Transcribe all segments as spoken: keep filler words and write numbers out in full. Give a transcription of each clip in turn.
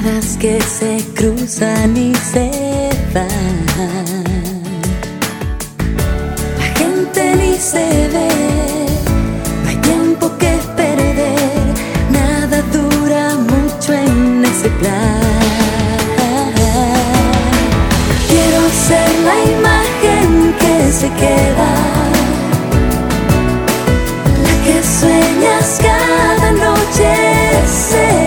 miradas que se cruzan y se van. La gente ni se ve, no hay tiempo que perder, nada dura mucho en ese plan. Quiero ser la imagen que se queda, la que sueñas cada noche ser.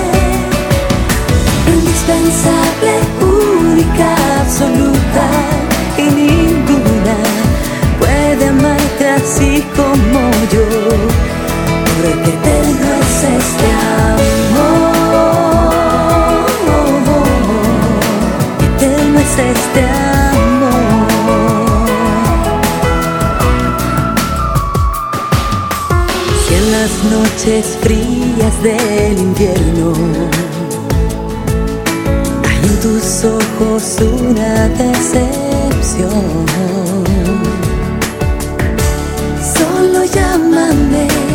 Indispensable, única, absoluta, y ninguna puede amarte así como yo, porque eterno es este amor, eterno es este amor. Si en las noches frías del invierno en tus ojos una decepción, solo llámame